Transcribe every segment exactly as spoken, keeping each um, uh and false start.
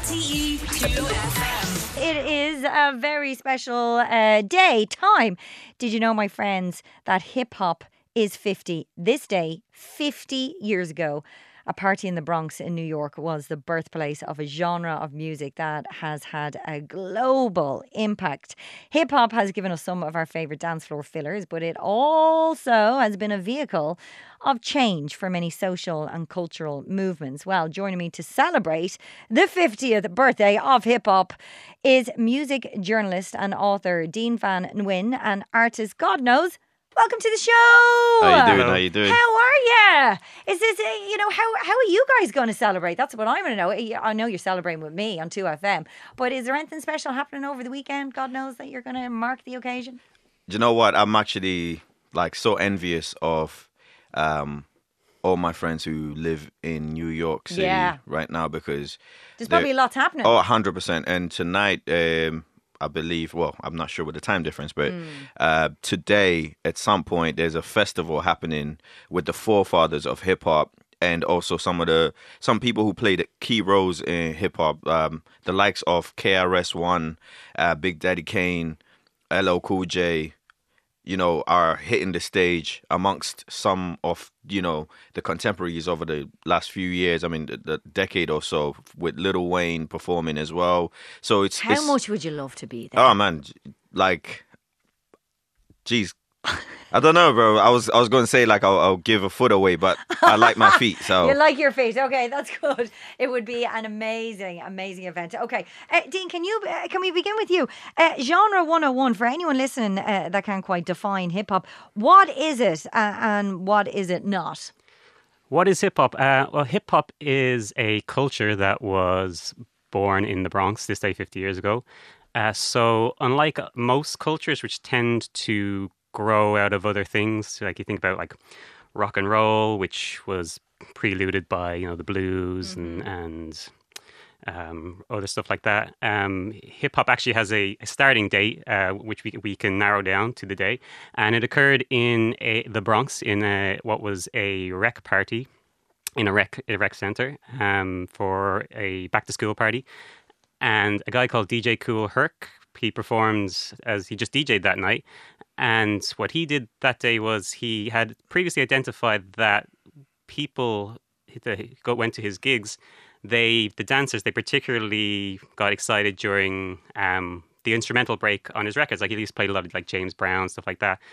R T E two F M. It is a very special uh, day, time. Did you know, my friends, that hip hop is fifty? This day, fifty years ago, a party in the Bronx in New York was the birthplace of a genre of music that has had a global impact. Hip hop has given us some of our favourite dance floor fillers, but it also has been a vehicle of change for many social and cultural movements. Well, joining me to celebrate the fiftieth birthday of hip hop is music journalist and author Dean Van Nguyen and artist, God knows, welcome to the show. How you doing? How you doing? How are you? Is this, uh, you know, how how are you guys going to celebrate? That's what I want to know. I know you're celebrating with me on two F M, but is there anything special happening over the weekend? God knows that you're going to mark the occasion. Do you know what? I'm actually like so envious of um, all my friends who live in New York City Yeah. right now because There's probably they're- lots happening. Oh, one hundred percent. And tonight, um, I believe, well, I'm not sure with the time difference, but Hmm. uh, today, at some point, there's a festival happening with the forefathers of hip hop and also some of the some people who played key roles in hip hop, um, the likes of K R S One, uh, Big Daddy Kane, L L Cool J. You know, are hitting the stage amongst some of, you know, the contemporaries over the last few years. I mean, the, the decade or so, with Lil Wayne performing as well. So it's How it's, much would you love to be there? Oh man, like, geez, I don't know, bro. I was I was going to say like I'll, I'll give a foot away, but I like my feet, so You like your feet. Okay, that's good. It would be an amazing, amazing event. Okay, uh, Dean, can you uh, can we begin with you? Uh, genre one oh one, for anyone listening uh, that can't quite define hip hop, what is it uh, and what is it not? What is hip hop? Uh, well, hip hop is a culture that was born in the Bronx this day fifty years ago. Uh, so, unlike most cultures, which tend to grow out of other things, like you think about like rock and roll, which was preluded by you know the blues Mm-hmm. and and um, other stuff like that. Um, hip hop actually has a, a starting date, uh, which we we can narrow down to the day, and it occurred in a, the Bronx in a, what was a rec party in a rec a rec center um, for a back to school party, and a guy called D J Kool Herc, he performed as he just D J'd that night. And what he did that day was he had previously identified that people that go- went to his gigs, they the dancers, they particularly got excited during um, the instrumental break on his records. Like he used to play a lot of like James Brown, stuff like that.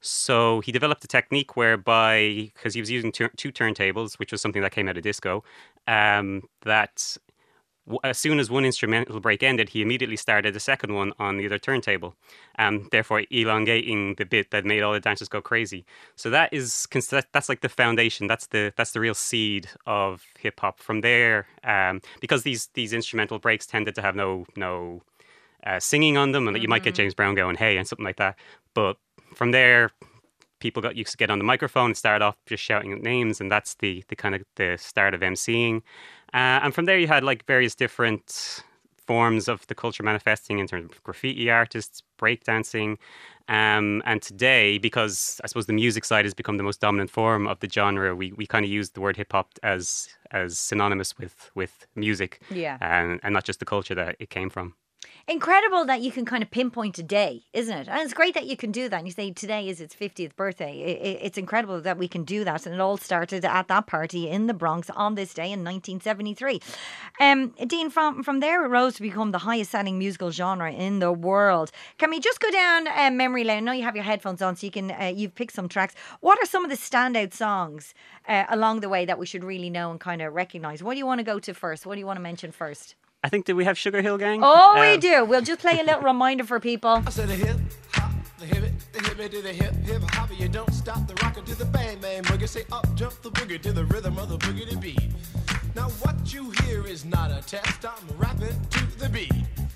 So he developed a technique whereby, because he was using two, two turntables, which was something that came out of disco, um, that w- as soon as one instrumental break ended, he immediately started a second one on the other turntable, um, therefore elongating the bit that made all the dancers go crazy. So that is cons- that- that's like the foundation. That's the that's the real seed of hip hop. From there, um, because these these instrumental breaks tended to have no no uh, singing on them, and that you might get James Brown going "Hey" and something like that. But from there, people got used to get on the microphone and start off just shouting out names, and that's the the kind of the start of emceeing. Uh, and from there, you had like various different forms of the culture manifesting in terms of graffiti artists, breakdancing. Um, and today, because I suppose the music side has become the most dominant form of the genre, we, we kind of use the word hip hop as as synonymous with, with music, Yeah. and, and not just the culture that it came from. Incredible that you can kind of pinpoint a day, isn't it? And it's great that you can do that. And you say today is its fiftieth birthday. I- I- It's incredible that we can do that. And it all started at that party in the Bronx on this day in nineteen seventy-three. Um, Dean, from, from there it rose to become the highest selling musical genre in the world. Can we just go down uh, memory lane? I know you have your headphones on, so you can, uh, you've picked some tracks. What are some of the standout songs uh, along the way that we should really know and kind of recognise? What do you want to go to first? What do you want to mention first? I think, did we have Sugar Hill Gang? Oh, we Uh, do. We'll just play a little reminder for people. I said the hip hop, the hip it, the hip it to the hip hip hop. You don't stop the rocker to the bang bang boogie. Say up jump the boogie to the rhythm of the boogie to beat. Now what you hear is not a test. I'm rapping to the beat,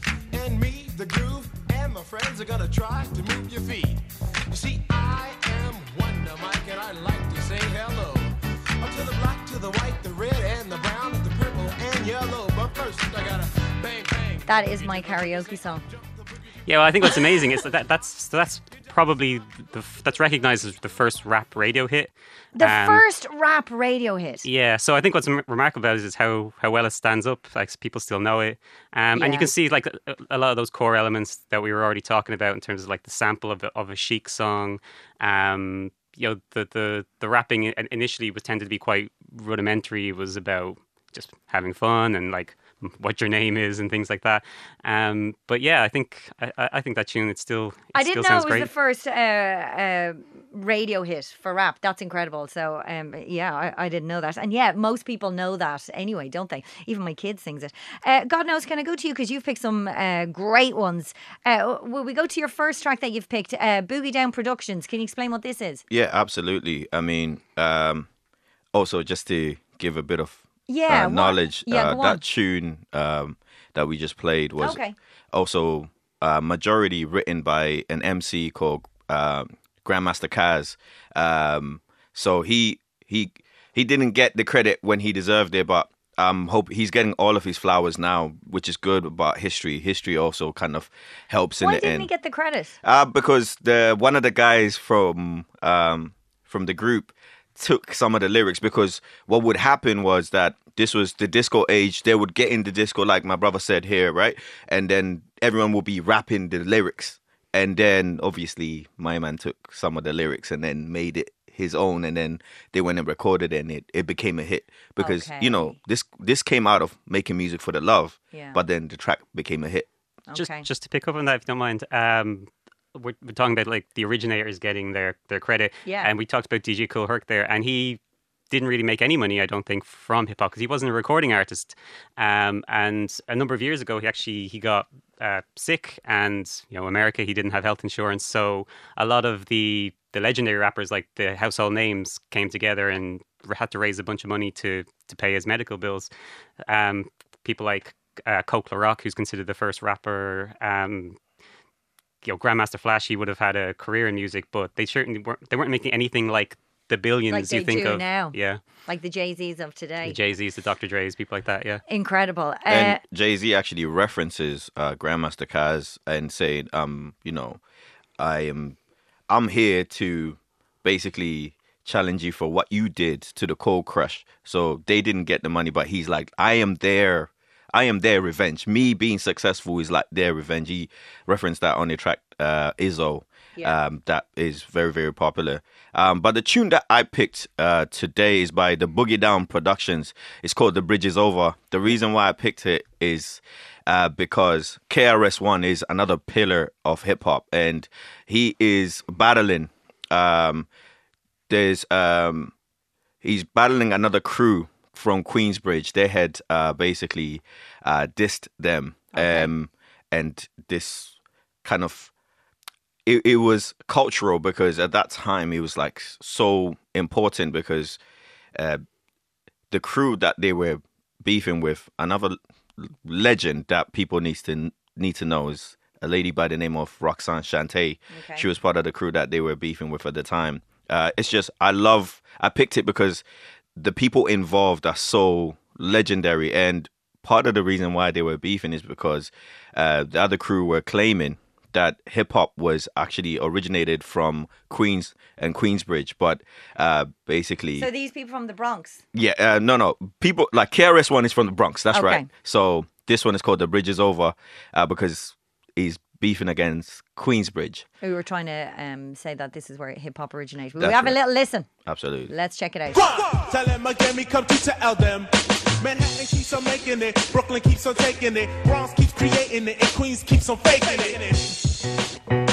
and me, the groove, and my friends are gonna try to move your feet. You see, I am Wonder Mike, and I like to say hello. Up to the black, to the white, the red, and the brown, the purple, and yellow. But first, I gotta bang bang. That is my karaoke song. Yeah, well, I think what's amazing is that, that that's that's probably the f- that's recognized as the first rap radio hit. The Um, first rap radio hit. Yeah, so I think what's m- remarkable about it is how, how well it stands up. Like people still know it, um, and Yeah. you can see like a, a lot of those core elements that we were already talking about in terms of like the sample of a, of a Chic song. Um, you know, the the the rapping in- initially was tended to be quite rudimentary. It was about just having fun and like what your name is and things like that. Um, but yeah, I think I, I I think that tune it still it I still didn't know sounds it was great. the first uh, uh, radio hit for rap. That's incredible. So, um, yeah, I, I didn't know that. And yeah, most people know that anyway, don't they? Even my kid sings it. Uh, God knows, can I go to you? Because you've picked some uh, great ones. Uh, will we go to your first track that you've picked? Uh, Boogie Down Productions. Can you explain what this is? Yeah, absolutely. I mean, um, also just to give a bit of Yeah, uh, what- knowledge, yeah, uh, go on. that tune um, that we just played was Okay. also uh, majority written by an M C called um Grandmaster Caz. Um, so he he he didn't get the credit when he deserved it, but um, hope he's getting all of his flowers now, which is good about history. History also kind of helps in Why the didn't end. he get the credit? Uh, because the one of the guys from um, from the group took some of the lyrics, because what would happen was that this was the disco age. They would get in the disco, like my brother said here, right? And then everyone will be rapping the lyrics. And then obviously my man took some of the lyrics and then made it his own, and then they went and recorded it, and it, it became a hit because you know Okay. this this came out of making music for the love, Yeah. but then the track became a hit. Just Okay. just to pick up on that, if you don't mind, um, we're, we're talking about like the originators getting their, their credit. Yeah. And we talked about D J Kool Herc there, and he didn't really make any money, I don't think, from hip hop because he wasn't a recording artist. Um, and a number of years ago, he actually he got uh, sick, and you know, America, he didn't have health insurance, so a lot of the the legendary rappers, like the household names, came together and had to raise a bunch of money to to pay his medical bills. Um, people like uh, Coke LaRock, who's considered the first rapper. Um, you know, Grandmaster Flash, he would have had a career in music, but they certainly weren't. They weren't making anything like the billions Like they you think do of now. Yeah, Like the Jay-Z's of today. the Jay Z's, the Doctor Dre's, people like that. Yeah, Incredible. Uh, And Jay Z actually references uh, Grandmaster Caz and saying, um, you know, I am, I'm here to basically challenge you for what you did to the Cold Crush. So they didn't get the money, but he's like, I am their, I am their revenge. Me being successful is like their revenge. He referenced that on the track uh, Izzo. Yeah. Um, that is very, very popular. Um, but the tune that I picked uh, today is by the Boogie Down Productions. It's called The Bridge Is Over. The reason why I picked it is uh, because K R S One is another pillar of hip hop, and he is battling. Um, there's um, he's battling another crew from Queensbridge. They had uh, basically uh, dissed them, um, and this kind of. It, it was cultural because at that time it was like so important because uh, the crew that they were beefing with, another legend that people needs to need to know is a lady by the name of Roxanne Shante. Okay. She was part of the crew that they were beefing with at the time. Uh, it's just I love I picked it because the people involved are so legendary, and part of the reason why they were beefing is because uh, the other crew were claiming that hip hop was actually originated from Queens and Queensbridge, but uh, basically, so these people from the Bronx. yeah, uh, no, no, people like K R S One is from the Bronx. That's Okay. right. So this one is called The Bridge Is Over uh, because he's beefing against Queensbridge. We were trying to um, say that this is where hip hop originated. Will we That's have a right. little listen? Absolutely. Let's check it out. Tell them again, me come to tell them. Manhattan keeps on making it, Brooklyn keeps on taking it, Bronx keeps creating it, and Queens keeps on faking it.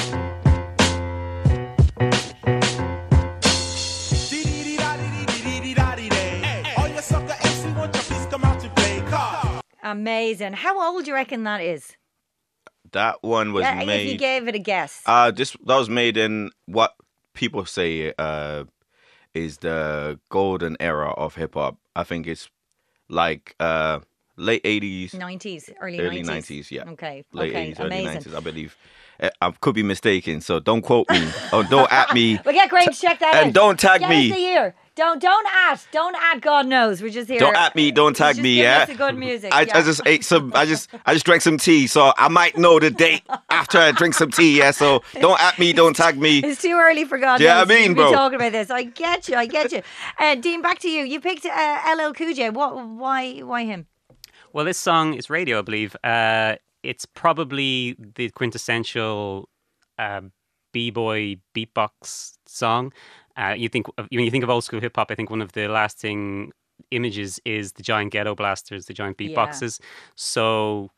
All your sucker M C want your piece come out to play card. Amazing. How old do you reckon that is? That one was Yeah, if made. you gave it a guess. Uh, this that was made in what people say uh, is the golden era of hip hop. I think it's like uh, late eighties, nineties, early, early nineties. nineties. Yeah, Okay. late okay. eighties, early Amazing. nineties. I believe. Uh, I could be mistaken, so don't quote me or don't at me. We'll get Graham to check that out. And don't tag Get me. us the year. Don't don't add. Don't add. God knows. We're just here. Don't at me. Don't tag Just me. give Yeah. us the good music. I, yeah. I just ate some. I just I just drank some tea, so I might know the date after I drink some tea. Yeah. So don't at me. Don't tag me. It's too early for God Yeah, knows I mean, to be bro. talking about this. I get you. I get you. Uh, Dean, back to you. You picked uh, L L Cool J. What? Why? Why him? Well, this song is radio, I believe. Uh, it's probably the quintessential uh, b-boy beatbox song. Uh, you think of, when you think of old school hip hop, I think one of the lasting images is the giant ghetto blasters, the giant Yeah. beatboxes. So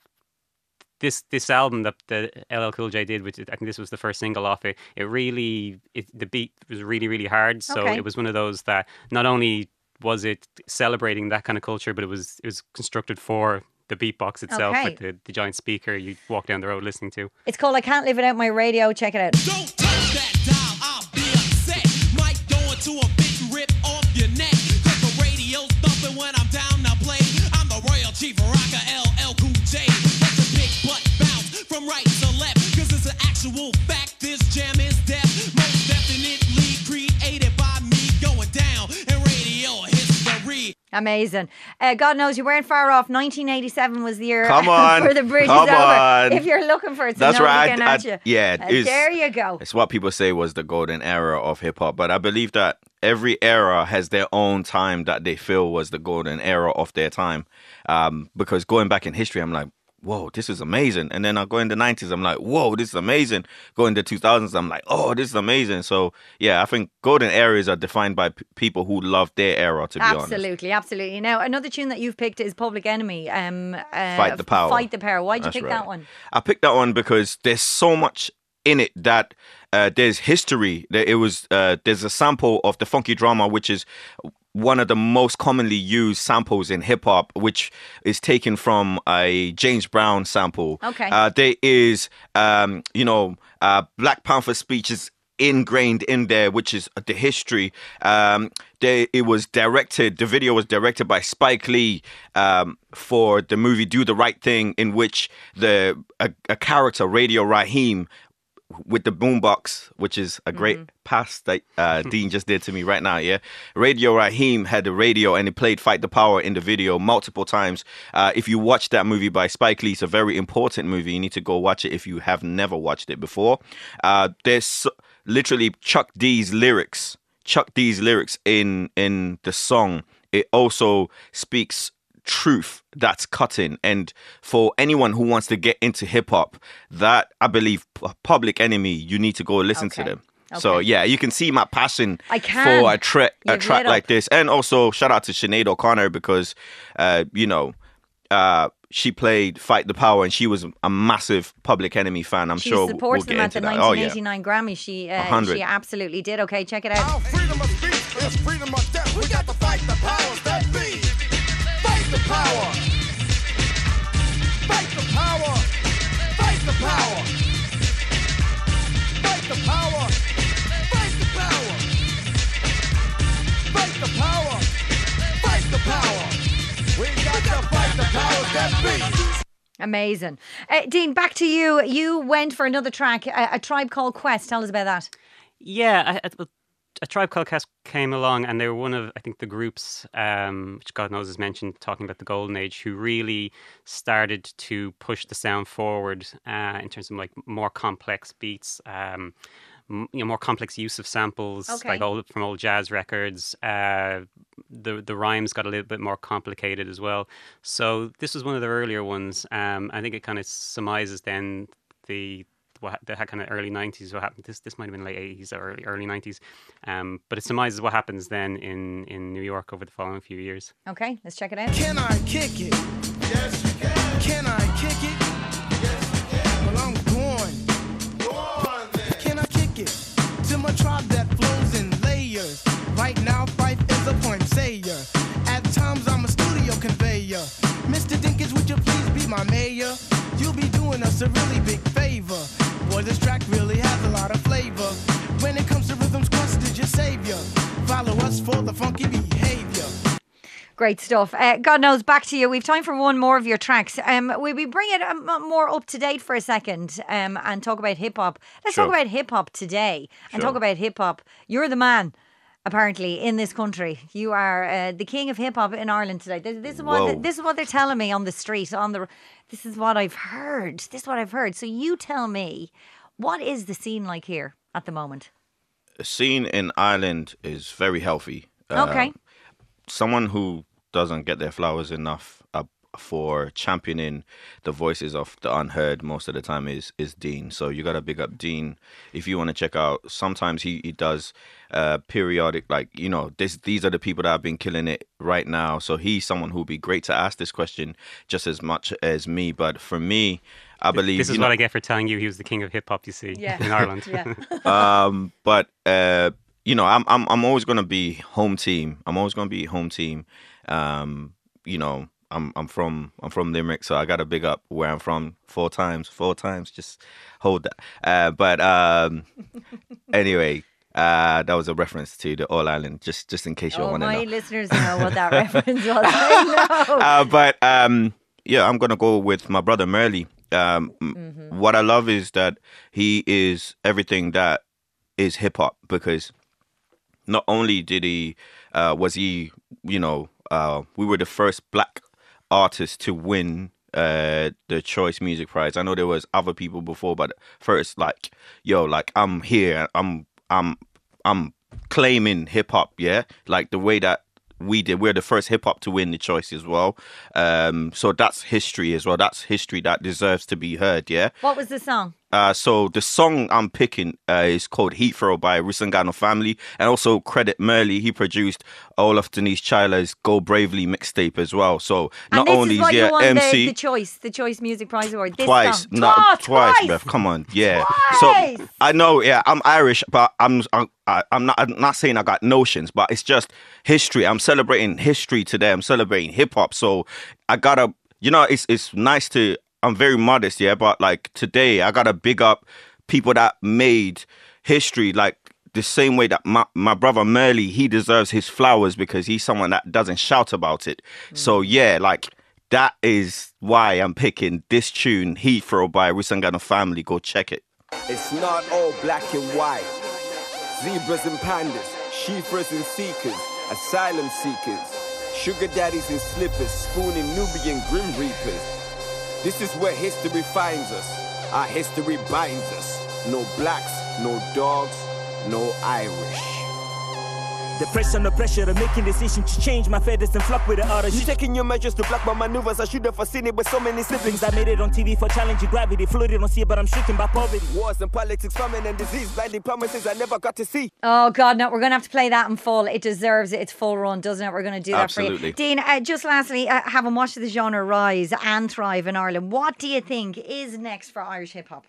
this this album that the L L Cool J did, which I think this was the first single off it, it really it, the beat was really really hard. So Okay. it was one of those that not only was it celebrating that kind of culture, but it was it was constructed for the beatbox itself Okay. with the, the giant speaker you walk down the road listening to. It's called I Can't Live Without My Radio. Check it out. Don't touch that dial, I'll be upset. Might go into a bitch and rip off your neck. Cause the radio's thumping when I'm down to play. I'm the royal chief rocker, L L Cool J. Let the big butt bounce from right to left. Cause it's an actual fact, this jam is death. Most definitely created by me, going down in radio history. Amazing. Uh, God knows you weren't far off. nineteen eighty-seven was the year Come on. for the bridge is Come over. on. If you're looking for it, so That's nobody right. can I- at you. I- yeah, it Uh, is. there you go. It's what people say was the golden era of hip hop, but I believe that every era has their own time that they feel was the golden era of their time. Um, because going back in history, I'm like, whoa, this is amazing. And then I go in the nineties, I'm like, whoa, this is amazing. Go in the two thousands, I'm like, oh, this is amazing. So yeah, I think golden eras are defined by p- people who love their era, to be honest. Absolutely, absolutely. Now, another tune that you've picked is Public Enemy. Um, uh, Fight the Power. Fight the Power. Why'd you That's pick right. that one? I picked that one because there's so much in it that uh, there's history. There it was uh, there's a sample of the funky drama, which is one of the most commonly used samples in hip hop, which is taken from a James Brown sample. Okay. Uh, there is um, you know uh, Black Panther speeches ingrained in there, which is the history. Um, they, it was directed, the video was directed by Spike Lee um, for the movie Do the Right Thing, in which the a, a character, Radio Raheem, with the boombox, which is a great pass that uh, Dean just did to me right now, yeah? Radio Raheem had the radio and he played Fight the Power in the video multiple times. Uh, if you watch that movie by Spike Lee, it's a very important movie. You need to go watch it if you have never watched it before. Uh, there's so- literally Chuck D's lyrics, Chuck D's lyrics in, in the song. It also speaks truth that's cutting, and for anyone who wants to get into hip-hop, that I believe P- Public Enemy, you need to go listen Okay. to them. So Okay. yeah, you can see my passion I can. for a, tra- a You've track lit like up. this. And also shout out to Sinead O'Connor, because uh, you know uh, she played Fight the Power and she was a massive Public Enemy fan. I'm She sure supports we'll them get at the into that. Oh nineteen yeah, eighty-nine Grammy. She, uh, hundred. she absolutely did. Okay, check it out. Our freedom of speech is freedom of death. We got to fight the powers that be. Fight the power. Fight the power. Fight the power. Fight the power. Fight the power. Fight the power. Fight the power. We got to fight the powers that be. Amazing. Uh, Dean, back to you. You went for another track, a, a Tribe Called Quest. Tell us about that. Yeah, I, I, well, a Tribe Called Quest came along, and they were one of, I think, the groups, um, which God knows is mentioned, talking about the Golden Age, who really started to push the sound forward uh, in terms of like more complex beats, um, m- you know, more complex use of samples, Okay. like old from old jazz records. Uh, the the rhymes got a little bit more complicated as well. So this was one of the earlier ones. Um, I think it kind of surmises then the what the kind of early nineties. What happened? This this might have been late eighties or early early nineties. Um, but it surmises what happens then in in New York over the following few years. Okay, let's check it out. Can I kick it? Yes, you can. Can I kick it? Yes, you can. Well, I'm going. Go on, then. Can I kick it? To my tribe that flows in layers. Right now, Fife is a point sayer. At times, I'm a studio conveyor. Mister Dinkins, would you please be my mayor? You'll be doing us a really big favor. Boy, this track really has a lot of flavor. When it comes to rhythms, Quest is your savior. Follow us for the funky behavior. Great stuff. Uh, God knows, back to you. We've time for one more of your tracks. Um, will we bring it um, more up to date for a second um, and talk about hip hop? Let's Sure. talk about hip hop today and Sure. talk about hip hop. You're the man apparently, in this country. You are uh, the king of hip hop in Ireland today. This, this is what Whoa. this is what they're telling me on the street. On the this is what I've heard. This is what I've heard. So you tell me, what is the scene like here at the moment? The scene in Ireland is very healthy. Uh, Okay. Someone who doesn't get their flowers enough uh, for championing the voices of the unheard most of the time is is Dean. So you got to big up Dean if you want to check out. Sometimes he, he does uh, periodic, like, you know, this, these are the people that have been killing it right now. So he's someone who would be great to ask this question just as much as me. But for me, I believe... This is you what know, I get for telling you he was the king of hip hop, you see, Yeah. in Ireland. Yeah. um, but uh, you know, I'm I'm I'm always gonna be home team. I'm always gonna be home team. Um, you know, I'm I'm from I'm from Limerick, so I gotta big up where I'm from four times, four times. Just hold that. Uh, but um, anyway, uh, that was a reference to the All Ireland. Just just in case you Oh, want to my know. listeners know what that reference was. I know. Uh, but um, yeah, I'm gonna go with my brother Merle. Um, m What I love is that he is everything that is hip hop, because not only did he uh, was he, you know, uh, we were the first black artist to win uh, the Choice Music Prize. I know there was other people before, but first, like, yo, like I'm here, I'm I'm I'm claiming hip hop, yeah, like the way that we did. We're the first hip hop to win the Choice as well. Um, so that's history as well. That's history that deserves to be heard, yeah. What was the song? Uh, so the song I'm picking uh, is called Heat Throw by Rusangano Family, and also credit Merle. He produced all of Denise Chyla's Go Bravely mixtape as well. So And not this only is what yeah you won M the, C the Choice, the Choice Music Prize Award. This twice, song. no, Oh, twice, twice. Beth. Come on, yeah. Twice. So I know, yeah, I'm Irish, but I'm I'm I'm not I'm not saying I got notions, but it's just history. I'm celebrating history today. I'm celebrating hip hop. So I gotta, you know, it's it's nice to. I'm very modest, yeah, but like today I gotta big up people that made history, like the same way that my, my brother Merle, he deserves his flowers because he's someone that doesn't shout about it. Mm. So yeah, like that is why I'm picking this tune, Heat Throw by Rusangano Family. Go check it. It's not all black and white. Zebras and pandas, sheepers and seekers, asylum seekers, sugar daddies and slippers, spooning Nubian grim reapers. This is where history finds us. Our history binds us. No blacks, no dogs, no Irish. The pressure and the pressure of making decisions to change my feathers and flock with the others. You taking your measures to block my maneuvers. I should have foreseen it with so many siblings. I made it on T V for challenging gravity. Floated on sea, but I'm stricken by poverty. Wars and politics, famine and disease, blinding promises I never got to see. Oh, God, no, we're going to have to play that in full. It deserves its full run, doesn't it? We're going to do that Absolutely. for you. Dean, uh, just lastly, uh, having watched the genre rise and thrive in Ireland, what do you think is next for Irish hip-hop?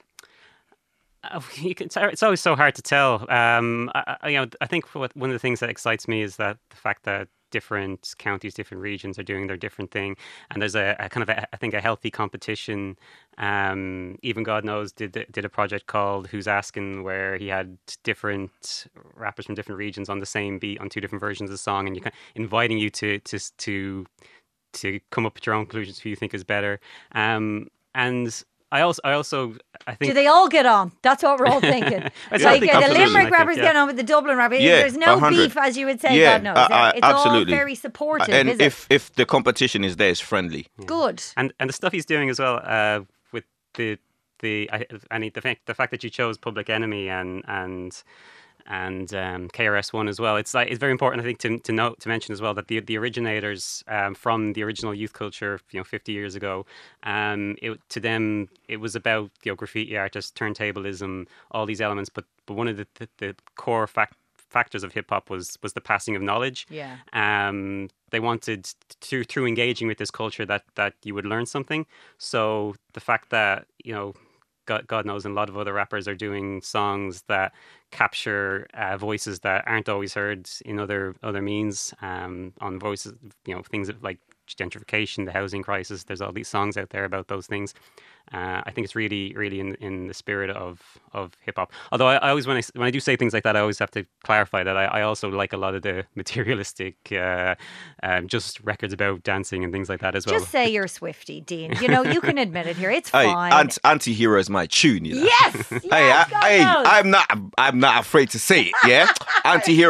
Uh, you can, it's always so hard to tell. Um, I, I, you know, I think what, one of the things that excites me is that the fact that different counties, different regions are doing their different thing, and there's a, a kind of a, I think a healthy competition. Um, even God Knows did did a project called Who's Asking, where he had different rappers from different regions on the same beat on two different versions of the song, and you kind of inviting you to to to to come up with your own conclusions who you think is better. Um, and I also, I also, I think. Do they all get on? That's what we're all thinking. It's like healthy uh, the competition, Limerick I think, rappers yeah. get on with the Dublin rappers. Yeah, There's no one hundred. beef, as you would say. Yeah, God knows. uh, uh, it's absolutely. all very supportive. And is if it? if the competition is there, it's friendly. Good. And and the stuff he's doing as well uh, with the the I, I mean, the fact the fact that you chose Public Enemy and and and um, K R S One as well. It's like it's very important, I think, to to note to mention as well that the the originators um, from the original youth culture, you know, fifty years ago, um, it, to them it was about, you know, graffiti artists, turntablism, all these elements. But but one of the the, the core fact. factors of hip hop was was the passing of knowledge. Yeah. Um, they wanted to through engaging with this culture that that you would learn something. So the fact that, you know, God, God knows, and a lot of other rappers are doing songs that capture uh, voices that aren't always heard in other other means. Um, on voices, you know, things like gentrification, the housing crisis. There's all these songs out there about those things. Uh, I think it's really, really in in the spirit of, of hip hop. Although I, I always, when I when I do say things like that, I always have to clarify that I, I also like a lot of the materialistic, uh, um, just records about dancing and things like that as well. Just say you're Swifty, Dean. You know, you can admit it here. It's Hey, fine. ant- anti-hero is my tune, you know. Yes, yes, Hey, I, God hey, knows. I'm not. I'm not afraid to say it. Yeah, anti-hero is the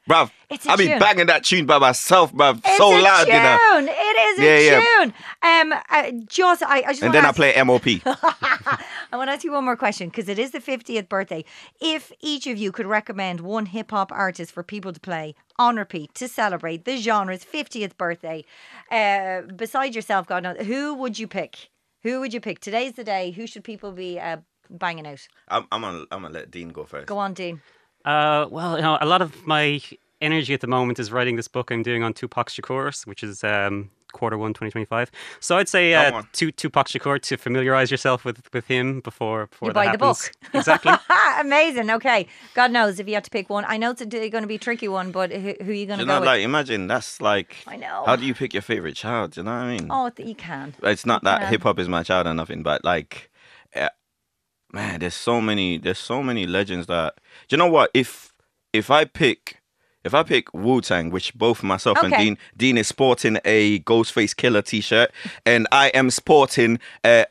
Bruv, It's a I've been tune. banging that tune by myself, bruv. It's so a loud, tune. you know. It is Yeah, a yeah. tune. Um, uh, just I, I just And want then to I ask, play M O P. I want to ask you one more question because it is the fiftieth birthday. If each of you could recommend one hip hop artist for people to play on repeat to celebrate the genre's fiftieth birthday, uh, beside yourself, God knows, who would you pick? Who would you pick? Today's the day. Who should people be uh, banging out? I'm, I'm gonna, I'm gonna let Dean go first. Go on, Dean. Uh, well, you know, a lot of my energy at the moment is writing this book I'm doing on Tupac Shakur, which is um, quarter one, twenty twenty-five. So I'd say Come uh, on. tu- Tupac Shakur to familiarize yourself with, with him before before You that buy the happens. book. Exactly. Amazing. Okay. God knows if you had to pick one. I know it's going to be a tricky one, but who, who are you going to You go know, with? like, imagine that's like, I know. how do you pick your favorite child? Do you know what I mean? Oh, th- you can. It's not that Yeah. hip hop is my child or nothing, but like, uh, man, there's so many, there's so many legends that. Do you know what? If if I pick, if I pick Wu Tang, which both myself and Okay. Dean, Dean is sporting a Ghostface Killer T-shirt, and I am sporting a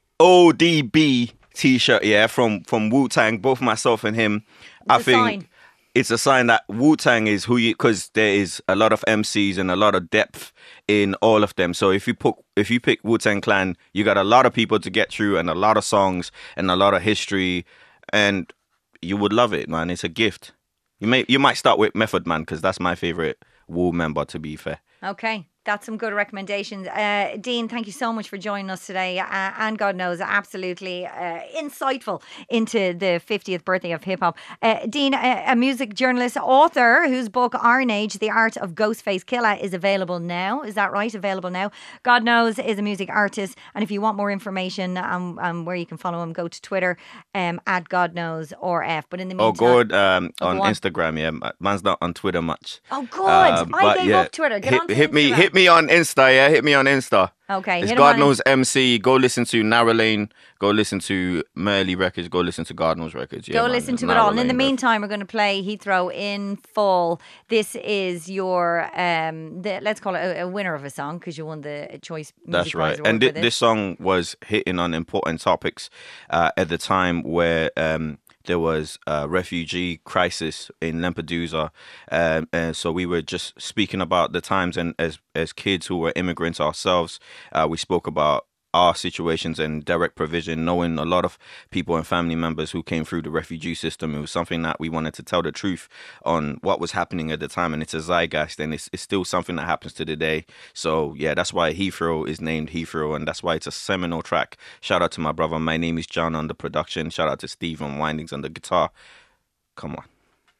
O D B T-shirt, yeah, from from Wu Tang. Both myself and him, I a think. sign. It's a sign that Wu-Tang is who you, because there is a lot of M Cs and a lot of depth in all of them. So if you put, if you pick Wu-Tang Clan, you got a lot of people to get through and a lot of songs and a lot of history, and you would love it, man. It's a gift. You may, you might start with Method Man because that's my favorite Wu member, to be fair. Okay. That's some good recommendations. Uh, Dean, thank you so much for joining us today. Uh, and God knows, absolutely uh, insightful into the fiftieth birthday of hip hop. Uh, Dean, a, a music journalist, author, whose book Iron Age, The Art of Ghostface Killer is available now. Is that right? Available now. God knows is a music artist. And if you want more information on um, um, where you can follow him, go to Twitter um, at God knows or F. But in the meantime... Oh, good. Um, Oh, on go on. Instagram, yeah. Man's not on Twitter much. Oh, good. Um, I but gave yeah, up Twitter. Get hit, on to hit me, Instagram. hit me on Insta, yeah. Hit me on Insta. Okay. It's hit him God on Knows M C. Go listen to Narrow Lane. Go listen to Merley Records. Go listen to God Knows Records. Yeah, Go man, listen to it Narrow all. And in the Lane, bruv. meantime, we're going to play Heathrow in full. This is your, um, the, let's call it a, a winner of a song because you won the Choice Music That's Prize right. Award And for thi- this. this song was hitting on important topics uh, at the time where um, there was a refugee crisis in Lampedusa. Um, and so we were just speaking about the times, and as, as kids who were immigrants ourselves, uh, we spoke about our situations and direct provision, knowing a lot of people and family members who came through the refugee system. It was something that we wanted to tell the truth on what was happening at the time, and it's a zeitgeist, and it's, it's still something that happens to the day. So yeah, that's why Heathrow is named Heathrow, and that's why it's a seminal track. Shout out to my brother, My Name is John, on the production. Shout out to Steve on Windings on the guitar. Come on.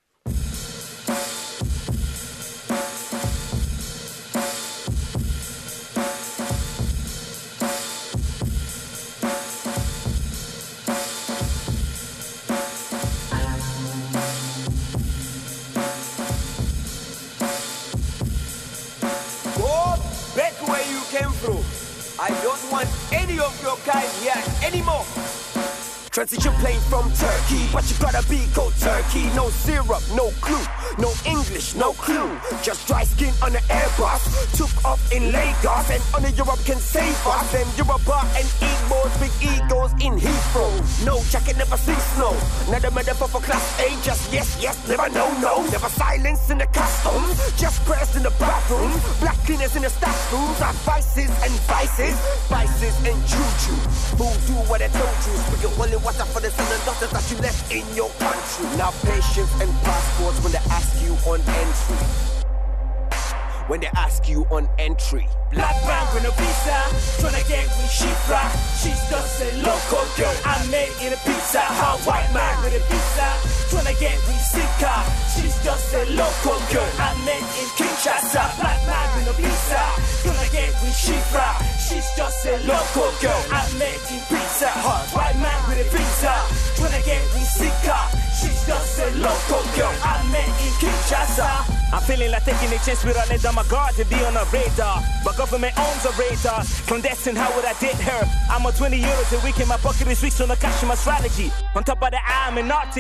Go back where you came from. I don't want any of your kind here anymore. Transition plane from Turkey, but you gotta be cold turkey. No syrup, no clue, no English, no clue. Just dry skin on the Airbus. Took off in Lagos, and only Europe can save us. Them Yoruba and Igbos, big egos in Heathrow. No jacket, never see snow. Not a metaphor for class A, just yes, yes, never no, no. Never silence in the customs, just prayers in the bathroom. Black cleaners in the staff rooms are vices and vices, vices and juju. Who do what I told you? Speak your holy water for the son and daughters that you left in your country. Now patience and passports when they ask you on entry. When they ask you on entry. Black man with a visa, tryna get with Shifra. She's just a local girl, I made in a pizza. How white man with a visa, tryna get with Sika. She's just a local girl, I made in Kinshasa. Black man with a visa, tryna get with Shifra. She's just a local girl, I made in pizza. Hot white man with a visa, tryna get with Sika. She's just a local girl, I made in Kinshasa. I'm feeling like taking a chance without letting down my guard to be on a radar. But government owns a radar. Clandestine, how would I date her? I'm a twenty euros a week in my pocket is weeks on the cash in my strategy. On top of that, I'm an artist.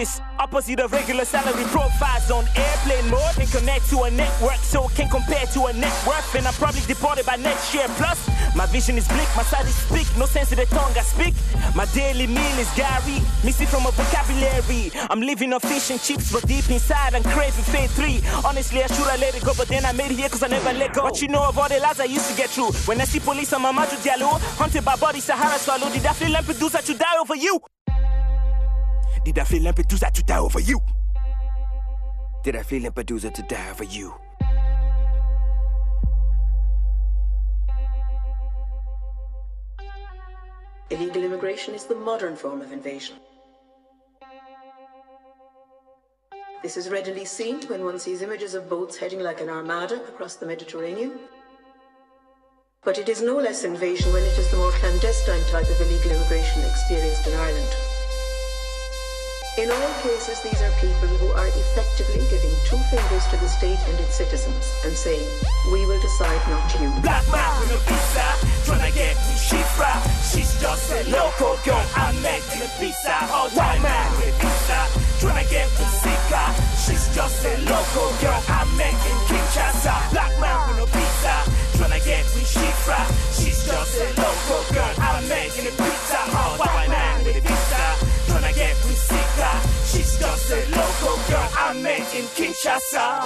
Opposite of regular salary profiles on airplane mode. And connect to a network so can compare to a net worth. And I'm probably deported by next year. Plus, my vision is bleak, my side is speak. No sense of the tongue I speak. My daily meal is Gary, missing from a vocabulary. I'm living on fish and chips, but deep inside I'm craving fade three. Honestly, I should have let it go, but then I made it here cause I never let go. What you know of all the lies I used to get through? When I see police on my Mamadou Diallo, hunted by body Sahara swallow. Did I feel Lampedusa to die over you? Did I feel Lampedusa to die over you? Did I feel Lampedusa to die over you? Illegal immigration is the modern form of invasion. This is readily seen when one sees images of boats heading like an armada across the Mediterranean. But it is no less invasion when it is the more clandestine type of illegal immigration experienced in Ireland. In all cases, these are people who are effectively giving two fingers to the state and its citizens and saying, we will decide, not you. Black man with a visa, tryna get me Shifra. She's just a local girl I met in a pizza. Oh, white man with a visa, tryna get me Sika. She's just a local girl I met in Kinshasa. Black man with a visa, tryna get me Shifra. She's just a local girl I met in a pizza. Oh, white man with a visa, tryna get me Sika. She's just a local girl I met in Kinshasa.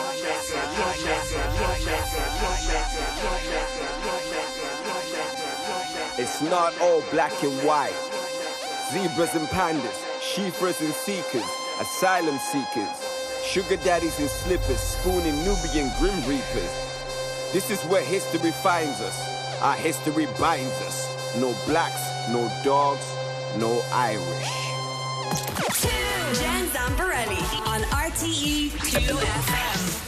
It's not all black and white. Zebras and pandas, sheepers and seekers, asylum seekers, sugar daddies and slippers, spooning Nubian grim reapers. This is where history finds us. Our history binds us. No blacks, no dogs, no Irish. Jen Zamparelli on R T E two F M.